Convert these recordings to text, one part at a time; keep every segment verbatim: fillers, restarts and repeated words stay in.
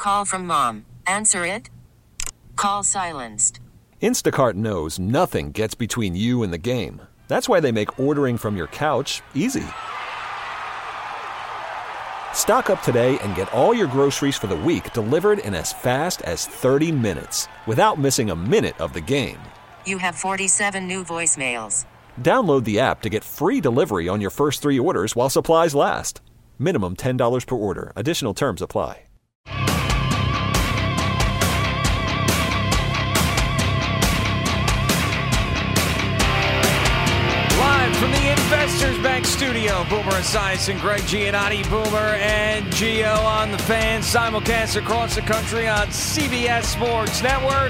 call from mom. Answer it. Call silenced. Instacart knows nothing gets between you and the game. That's why they make ordering from your couch easy. Stock up today and get all your groceries for the week delivered in as fast as thirty minutes without missing a minute of the game. You have forty-seven new voicemails. Download the app to get free delivery on your first three orders while supplies last. Minimum ten dollars per order. Additional terms apply. Live from the Investors Bank studio, Boomer Esiason, Greg Giannotti, Boomer and Gio on the Fan, simulcast across the country on C B S Sports Network.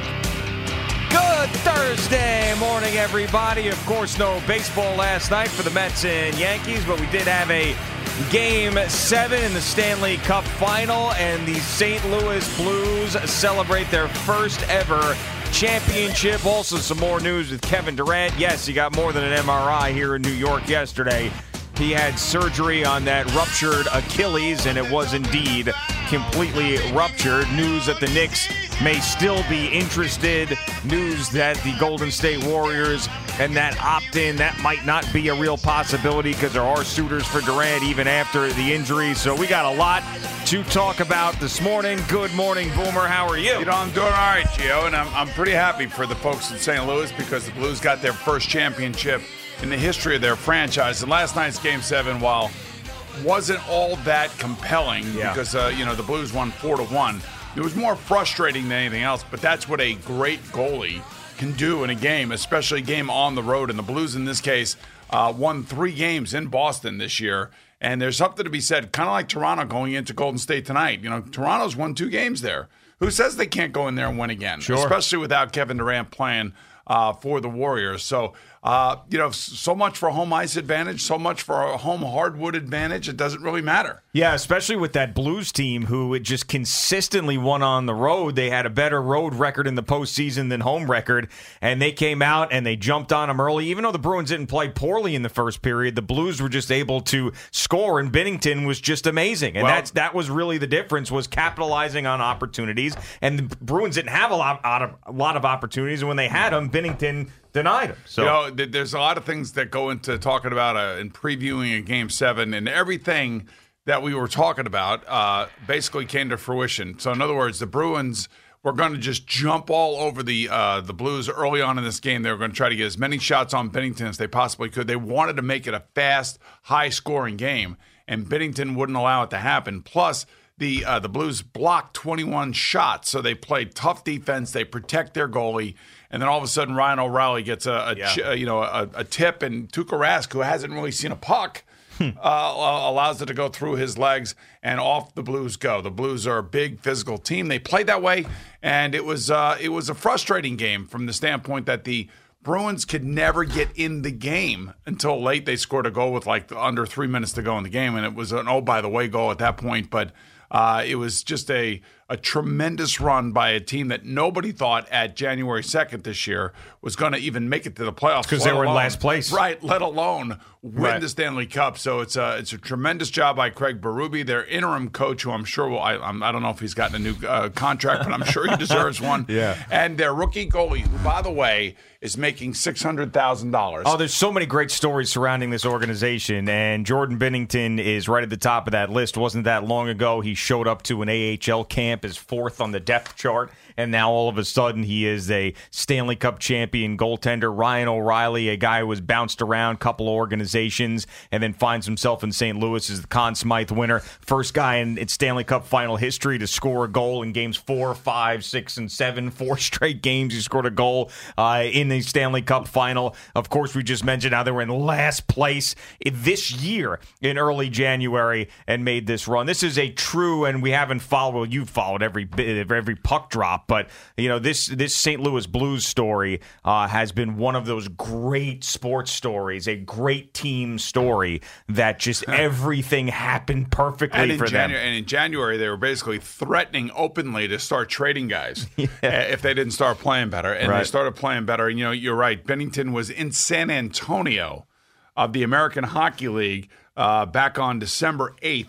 Good Thursday morning, everybody. Of course, no baseball last night for the Mets and Yankees, but we did have a Game seven in the Stanley Cup Final, and the Saint Louis Blues celebrate their first ever championship. Also, some more news with Kevin Durant. Yes, he got more than an M R I here in New York yesterday. He had surgery on that ruptured Achilles, and it was indeed completely ruptured. News that the Knicks may still be interested. News that the Golden State Warriors and that opt-in, that might not be a real possibility because there are suitors for Durant even after the injury. So we got a lot to talk about this morning. Good morning, Boomer. How are you? You know, I'm doing all right, Gio, and I'm, I'm pretty happy for the folks in Saint Louis because the Blues got their first championship in the history of their franchise. And last night's Game seven, while wasn't all that compelling yeah. because, uh, you know, the Blues won four to one, it was more frustrating than anything else, but that's what a great goalie can do in a game, especially a game on the road. And the Blues, in this case, uh, won three games in Boston this year. And there's something to be said, kind of like Toronto going into Golden State tonight. You know, Toronto's won two games there. Who says they can't go in there and win again? Sure. Especially without Kevin Durant playing uh, for the Warriors. So, uh, you know, so much for home ice advantage, so much for a home hardwood advantage. It doesn't really matter. Yeah, especially with that Blues team who just consistently won on the road. They had a better road record in the postseason than home record, and they came out and they jumped on them early. Even though the Bruins didn't play poorly in the first period, the Blues were just able to score, and Binnington was just amazing. And well, that's that was really the difference, was capitalizing on opportunities. And the Bruins didn't have a lot, a lot of opportunities, and when they had them, Binnington denied him. So, you know, there's a lot of things that go into talking about uh, and previewing a Game seven, and everything that we were talking about uh, basically came to fruition. So, in other words, the Bruins were going to just jump all over the uh, the Blues early on in this game. They were going to try to get as many shots on Binnington as they possibly could. They wanted to make it a fast, high-scoring game, and Binnington wouldn't allow it to happen. Plus, the uh, the Blues blocked twenty-one shots, so they played tough defense. They protect their goalie. And then all of a sudden, Ryan O'Reilly gets a, a yeah. ch- you know a, a tip, and Tuukka Rask, who hasn't really seen a puck, uh, allows it to go through his legs, and off the Blues go. The Blues are a big physical team. They played that way, and it was uh, it was a frustrating game from the standpoint that the Bruins could never get in the game until late. They scored a goal with like under three minutes to go in the game, and it was an oh by the way goal at that point, but. Uh, it was just a, a tremendous run by a team that nobody thought at January second this year was going to even make it to the playoffs. Because they were alone, in last place. Right, let alone win right. the Stanley Cup. So it's a, it's a tremendous job by Craig Berube, their interim coach, who I'm sure will, I, I'm, I don't know if he's gotten a new uh, contract, but I'm sure he deserves one. Yeah. And their rookie goalie, who, by the way, is making six hundred thousand dollars. Oh, there's so many great stories surrounding this organization, and Jordan Binnington is right at the top of that list. Wasn't that long ago he showed up to an A H L camp as fourth on the depth chart, and now all of a sudden he is a Stanley Cup champion goaltender. Ryan O'Reilly, a guy who was bounced around a couple of organizations and then finds himself in Saint Louis as the Conn Smythe winner. First guy in, in Stanley Cup final history to score a goal in games four, five, six, and seven. Four straight games he scored a goal uh, in the Stanley Cup final. Of course, we just mentioned how they were in last place this year in early January and made this run. This is a true, and we haven't followed, well, you've followed every bit, every puck drop, but you know this this Saint Louis Blues story uh, has been one of those great sports stories, a great team story that just everything happened perfectly for Janu- them. And in January, they were basically threatening openly to start trading guys yeah. if they didn't start playing better, and right. they started playing better. And you know, you're right. Binnington was in San Antonio of the American Hockey League uh, back on December eighth.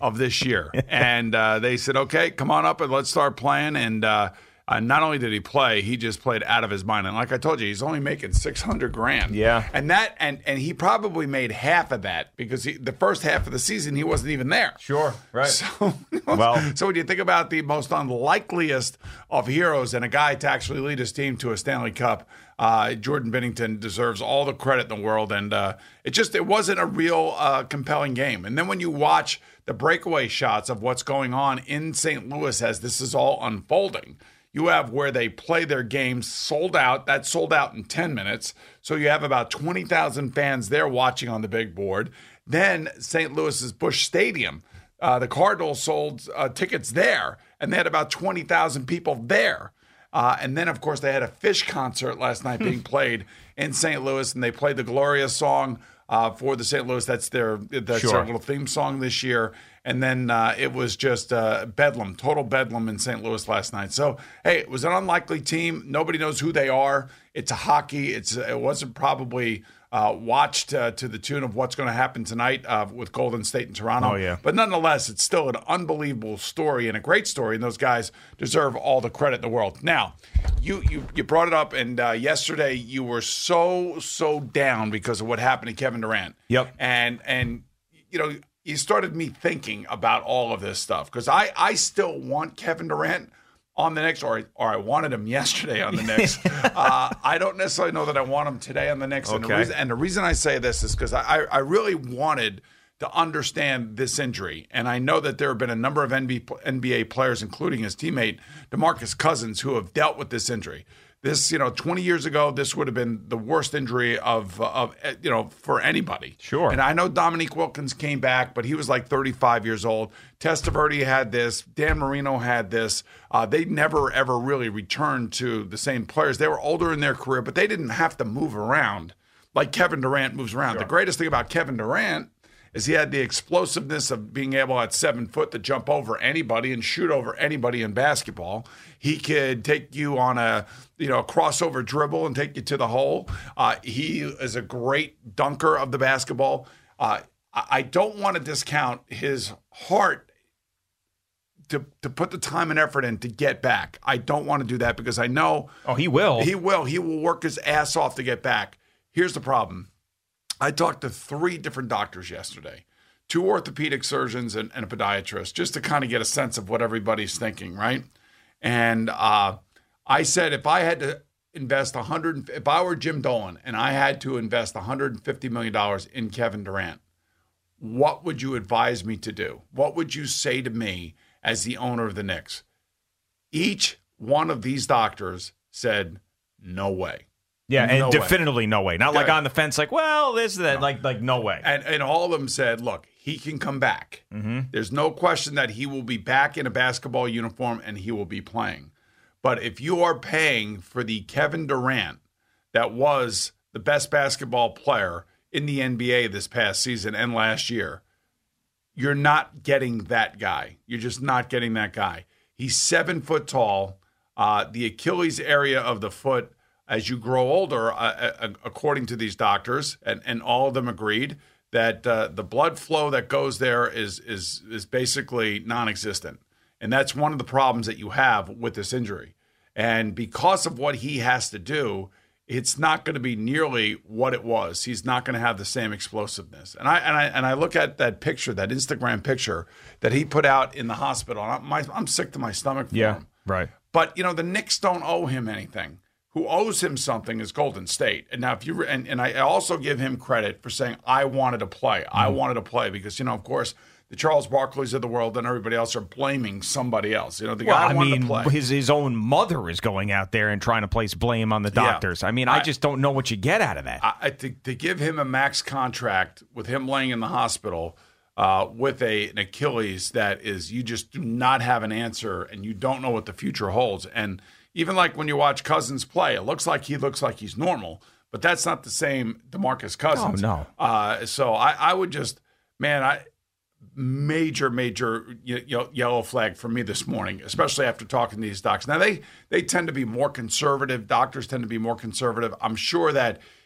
of this year. And uh, they said, okay, come on up and let's start playing. And uh, uh, not only did he play, he just played out of his mind. And like I told you, he's only making six hundred grand. Yeah. And that and, and he probably made half of that because he, the first half of the season, he wasn't even there. Sure, right. So, Well- so when you think about the most unlikeliest of heroes and a guy to actually lead his team to a Stanley Cup, uh, Jordan Binnington deserves all the credit in the world. And uh, it just it wasn't a real uh, compelling game. And then when you watch the breakaway shots of what's going on in Saint Louis as this is all unfolding, you have where they play their games sold out. That sold out in ten minutes. So you have about twenty thousand fans there watching on the big board. Then Saint Louis's Busch Stadium, uh, the Cardinals sold uh, tickets there, and they had about twenty thousand people there. Uh, and then, of course, they had a Fish concert last night being played in Saint Louis, and they played the Gloria song uh, for the Saint Louis. That's their that's Sure. their little theme song this year. And then uh, it was just uh, bedlam, total bedlam in Saint Louis last night. So, hey, it was an unlikely team. Nobody knows who they are. It's a hockey. It's It wasn't probably uh, watched uh, to the tune of what's going to happen tonight uh, with Golden State and Toronto. Oh, yeah. But nonetheless, it's still an unbelievable story and a great story, and those guys deserve all the credit in the world. Now, you you, you brought it up, and uh, yesterday you were so, so down because of what happened to Kevin Durant. Yep. And, and you know, you started me thinking about all of this stuff because I, I still want Kevin Durant on the Knicks, or, or I wanted him yesterday on the Knicks. uh, I don't necessarily know that I want him today on the Knicks. And, the Okay. reason, and the reason I say this is because I, I really wanted to understand this injury. And I know that there have been a number of N B A players, including his teammate, DeMarcus Cousins, who have dealt with this injury. This, you know, twenty years ago, this would have been the worst injury of, of you know, for anybody. Sure. And I know Dominique Wilkins came back, but he was like thirty-five years old. Testaverde had this. Dan Marino had this. Uh, they never, ever really returned to the same players. They were older in their career, but they didn't have to move around like Kevin Durant moves around. The greatest thing about Kevin Durant is he had the explosiveness of being able at seven foot to jump over anybody and shoot over anybody in basketball. He could take you on a you know crossover dribble and take you to the hole. Uh, he is a great dunker of the basketball. Uh, I I don't want to discount his heart to to put the time and effort in to get back. I don't want to do that because I know Oh, he will. he will. He will work his ass off to get back. Here's the problem. I talked to three different doctors yesterday, two orthopedic surgeons and, and a podiatrist, just to kind of get a sense of what everybody's thinking, right? And uh, I said, if I had to invest one hundred, if I were Jim Dolan and I had to invest one hundred fifty million dollars in Kevin Durant, what would you advise me to do? What would you say to me as the owner of the Knicks? Each one of these doctors said, no way. Yeah, and No way. definitively no way. Not like Yeah. on the fence, like, well, this, that, like, like no way. And, and all of them said, look, he can come back. Mm-hmm. There's no question that he will be back in a basketball uniform and he will be playing. But if you are paying for the Kevin Durant that was the best basketball player in the N B A this past season and last year, you're not getting that guy. You're just not getting that guy. He's seven foot tall. Uh, the Achilles area of the foot, as you grow older, uh, uh, according to these doctors, and, and all of them agreed that uh, the blood flow that goes there is is is basically non-existent, and that's one of the problems that you have with this injury. And because of what he has to do, it's not going to be nearly what it was. He's not going to have the same explosiveness. And I and I and I look at that picture, that Instagram picture that he put out in the hospital. And I'm, my, I'm sick to my stomach for Yeah, him. right. But you know, the Knicks don't owe him anything. Who owes him something is Golden State. And now, if you and, and I also give him credit for saying, I wanted to play. I wanted to play because, you know, of course, the Charles Barkleys of the world and everybody else are blaming somebody else. You know, the Well, guy I wanted mean, to play. his his own mother is going out there and trying to place blame on the Yeah. doctors. I mean, I, I- just don't know what you get out of that. I, I to, to give him a max contract with him laying in the hospital uh, with a an Achilles that is, you just do not have an answer and you don't know what the future holds. And even like when you watch Cousins play, it looks like he looks like he's normal, but that's not the same DeMarcus Cousins. Oh, no. Uh, so I, I would just, man, I major, major ye- ye- yellow flag for me this morning, especially after talking to these docs. Now, they they tend to be more conservative. Doctors tend to be more conservative. I'm sure that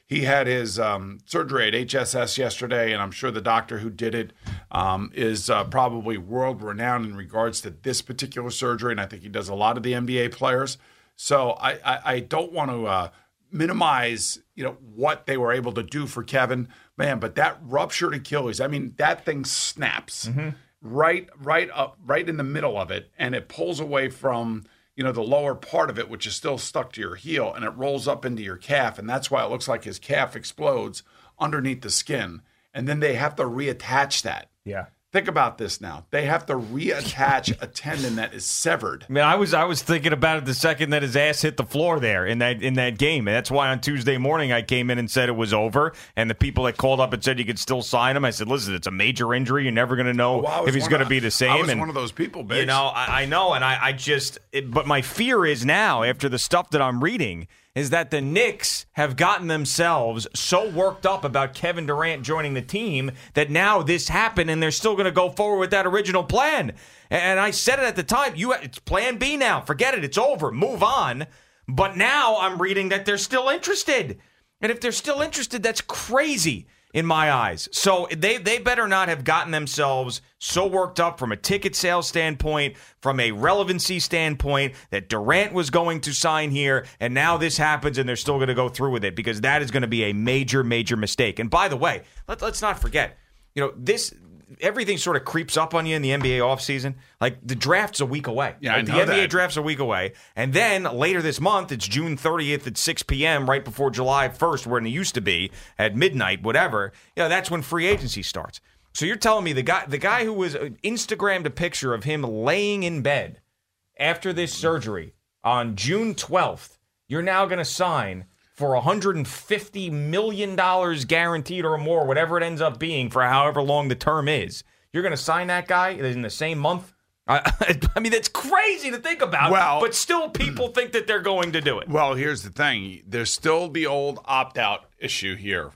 he had his um, surgery at H S S yesterday, and I'm sure the doctor who did it um, is uh, probably world-renowned in regards to this particular surgery, and I think he does a lot of the N B A players. So I, I, I don't want to uh, minimize, you know, what they were able to do for Kevin, man, but that ruptured Achilles, I mean, that thing snaps mm-hmm. right, right up, right in the middle of it, and it pulls away from, you know, the lower part of it, which is still stuck to your heel, and it rolls up into your calf, and that's why it looks like his calf explodes underneath the skin, and then they have to reattach that. Yeah. Think about this now. They have to reattach a tendon that is severed. Man, I was I was thinking about it the second that his ass hit the floor there in that in that game. And that's why on Tuesday morning I came in and said it was over. And the people that called up and said you could still sign him, I said, listen, it's a major injury. You're never going to know oh, if he's going to be the same. I was and, one of those people, Biggs. You know, I, I know. And I, I just it, – but my fear is now, after the stuff that I'm reading – is that the Knicks have gotten themselves so worked up about Kevin Durant joining the team that now this happened and they're still going to go forward with that original plan. And I said it at the time, you it's plan B now. Forget it. It's over. Move on. But now I'm reading that they're still interested. And if they're still interested, that's crazy in my eyes. So they, they better not have gotten themselves so worked up from a ticket sales standpoint, from a relevancy standpoint, that Durant was going to sign here, and now this happens and they're still going to go through with it, because that is going to be a major, major mistake. And by the way, let, let's not forget, you know, this everything sort of creeps up on you in the N B A offseason. Like, the draft's a week away. Yeah, I know the N B A that. draft's a week away. And then later this month, it's June thirtieth at six p.m., right before July first, when it used to be, at midnight, whatever. You know, that's when free agency starts. So you're telling me the guy the guy who was Instagrammed a picture of him laying in bed after this surgery on June twelfth, you're now going to sign for one hundred fifty million dollars guaranteed or more, whatever it ends up being for however long the term is. You're going to sign that guy in the same month? I, I mean, that's crazy to think about, well, but still people think that they're going to do it. Well, here's the thing. There's still the old opt-out issue here.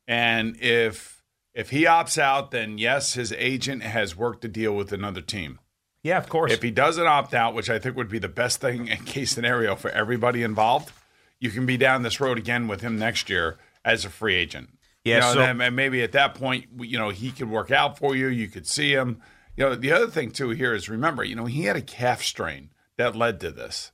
And if if he opts out, then yes, his agent has worked a deal with another team. Yeah, of course. If he doesn't opt out, which I think would be the best thing in case scenario for everybody involved, you can be down this road again with him next year as a free agent. Yeah, you know, so, and, and maybe at that point, you know, he could work out for you. You could see him. You know, the other thing too here is, remember, you know, he had a calf strain that led to this.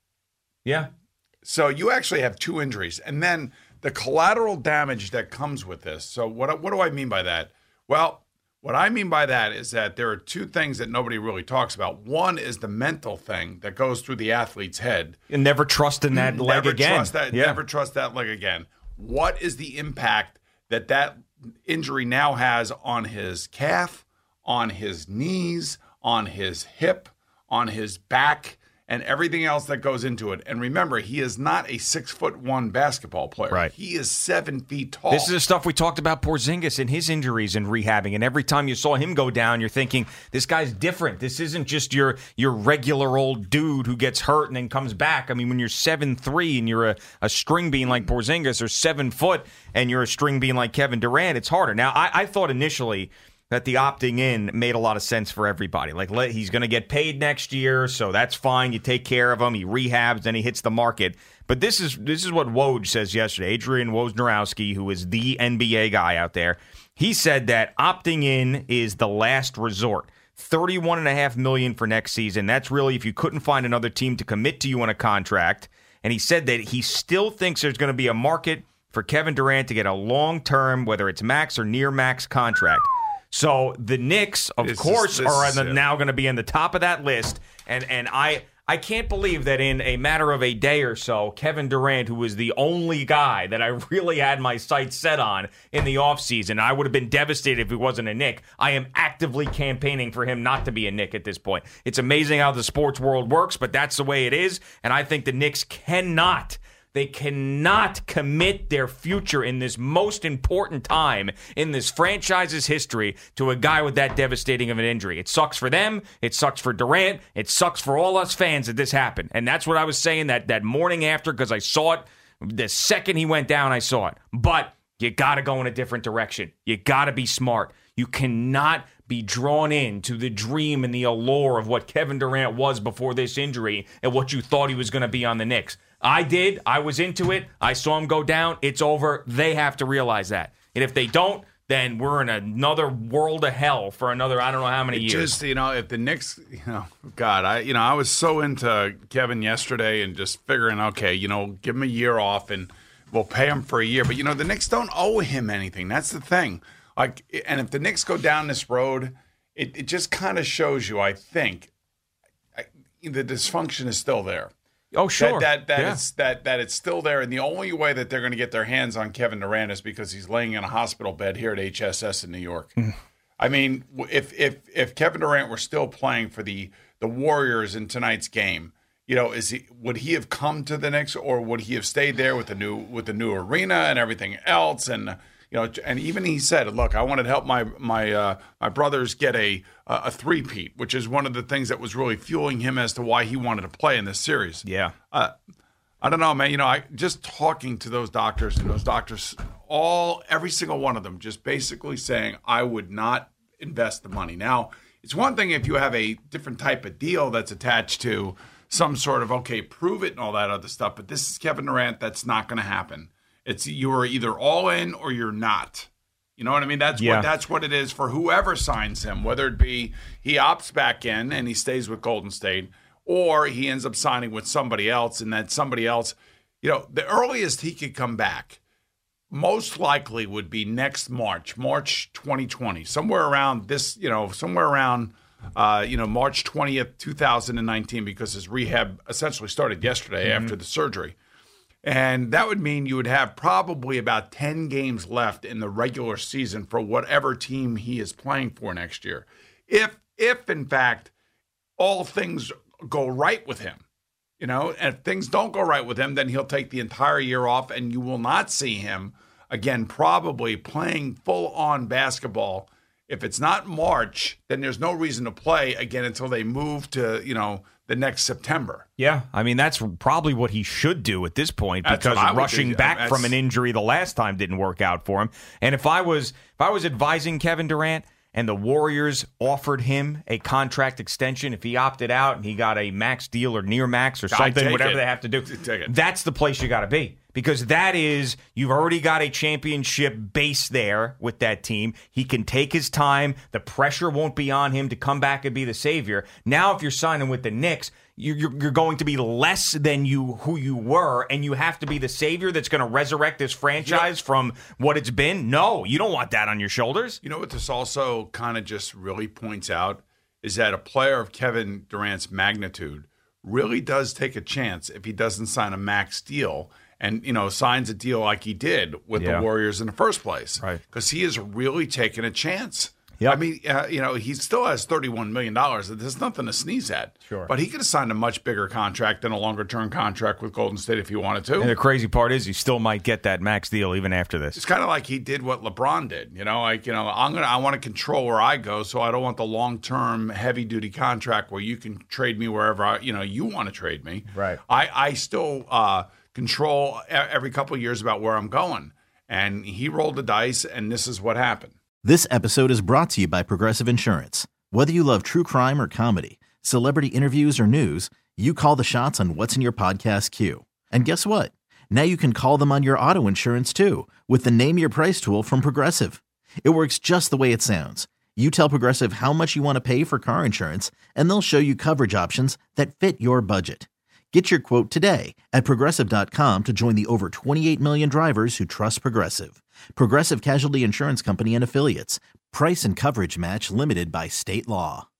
Yeah. So you actually have two injuries, and then the collateral damage that comes with this. So what what do I mean by that? Well, what I mean by that is that there are two things that nobody really talks about. One is the mental thing that goes through the athlete's head. And never trust in that leg never again. Trust that, yeah. Never trust that leg again. What is the impact that that injury now has on his calf, on his knees, on his hip, on his back, and everything else that goes into it? And remember, he is not a six foot one basketball player. Right. He is seven feet tall. This is the stuff we talked about Porzingis and his injuries and rehabbing. And every time you saw him go down, you're thinking, this guy's different. This isn't just your your regular old dude who gets hurt and then comes back. I mean, when you're seven three and you're a, a string bean like Porzingis, or seven foot and you're a string bean like Kevin Durant, it's harder. Now, I, I thought initially that the opting in made a lot of sense for everybody. Like, let, he's going to get paid next year, so that's fine. You take care of him. He rehabs, then he hits the market. But this is this is what Woj says yesterday. Adrian Wojnarowski, who is the N B A guy out there, he said that opting in is the last resort. thirty-one point five million dollars for next season. That's really if you couldn't find another team to commit to you on a contract. And he said that he still thinks there's going to be a market for Kevin Durant to get a long-term, whether it's max or near-max contract. So the Knicks, of this course, is, this are is, the, yeah. now going to be in the top of that list. And and I I can't believe that in a matter of a day or so, Kevin Durant, who was the only guy that I really had my sights set on in the offseason, I would have been devastated if he wasn't a Knick. I am actively campaigning for him not to be a Knick at this point. It's amazing how the sports world works, but that's the way it is. And I think the Knicks cannot They cannot commit their future in this most important time in this franchise's history to a guy with that devastating of an injury. It sucks for them. It sucks for Durant. It sucks for all us fans that this happened. And that's what I was saying that, that morning after, because I saw it. The second he went down, I saw it. But you got to go in a different direction. You got to be smart. You cannot be drawn into the dream and the allure of what Kevin Durant was before this injury and what you thought he was going to be on the Knicks. I did. I was into it. I saw him go down. It's over. They have to realize that. And if they don't, then we're in another world of hell for another, I don't know how many it years. Just, you know, if the Knicks, you know, God, I, you know, I was so into Kevin yesterday and just figuring, okay, you know, give him a year off and we'll pay him for a year. But, you know, the Knicks don't owe him anything. That's the thing. Like, and if the Knicks go down this road, it, it just kind of shows you, I think, I, the dysfunction is still there. Oh, sure. That that that, yeah. it's, that that it's still there, and the only way that they're going to get their hands on Kevin Durant is because he's laying in a hospital bed here at H S S in New York. I mean, if if if Kevin Durant were still playing for the the Warriors in tonight's game, you know, is he would he have come to the Knicks, or would he have stayed there with the new with the new arena and everything else? And you know, and even he said, "Look, I wanted to help my my uh, my brothers get a a three-peat," which is one of the things that was really fueling him as to why he wanted to play in this series. Yeah. Uh, I don't know, man. You know, I just talking to those doctors and those doctors, all every single one of them, just basically saying, "I would not invest the money." Now, it's one thing if you have a different type of deal that's attached to some sort of okay, prove it and all that other stuff. But this is Kevin Durant. That's not going to happen. It's you are either all in or you're not. You know what I mean? That's yeah. what that's what it is for whoever signs him, whether it be he opts back in and he stays with Golden State, or he ends up signing with somebody else, and that somebody else, you know, the earliest he could come back most likely would be next March, March twenty twenty, somewhere around this, you know, somewhere around, uh, you know, March twentieth, two thousand nineteen, because his rehab essentially started yesterday mm-hmm. after the surgery. And that would mean you would have probably about ten games left in the regular season for whatever team he is playing for next year. If, if in fact, all things go right with him, you know, and if things don't go right with him, then he'll take the entire year off and you will not see him again, probably playing full-on basketball. If it's not March, then there's no reason to play again until they move to, you know, the next September. Yeah, I mean, that's probably what he should do at this point, That's because what I would rushing do. back That's- from an injury the last time didn't work out for him. And if I was if I was advising Kevin Durant and the Warriors offered him a contract extension, if he opted out and he got a max deal or near max or I'd something, take whatever it. they have to do, Take it. that's the place you got to be. Because that is, you've already got a championship base there with that team. He can take his time. The pressure won't be on him to come back and be the savior. Now, if you're signing with the Knicks, you're, you're going to be less than you who you were, and you have to be the savior that's going to resurrect this franchise from what it's been. No, you don't want that on your shoulders. You know what this also kind of just really points out is that a player of Kevin Durant's magnitude really does take a chance if he doesn't sign a max deal and, you know, signs a deal like he did with Yeah. the Warriors in the first place. Right. Because he is really taking a chance. Yep. I mean, uh, you know, he still has thirty-one million dollars. There's nothing to sneeze at. Sure. But he could have signed a much bigger contract than a longer-term contract with Golden State if he wanted to. And the crazy part is, he still might get that max deal even after this. It's kind of like he did what LeBron did, you know, like, you know, I'm going to, I want to control where I go. So I don't want the long-term heavy duty contract where you can trade me wherever, I, you know, you want to trade me. Right. I, I still uh, control e- every couple of years about where I'm going. And he rolled the dice and this is what happened. This episode is brought to you by Progressive Insurance. Whether you love true crime or comedy, celebrity interviews or news, you call the shots on what's in your podcast queue. And guess what? Now you can call them on your auto insurance too with the Name Your Price tool from Progressive. It works just the way it sounds. You tell Progressive how much you want to pay for car insurance, and they'll show you coverage options that fit your budget. Get your quote today at Progressive dot com to join the over twenty-eight million drivers who trust Progressive. Progressive Casualty Insurance Company and Affiliates. Price and coverage match limited by state law.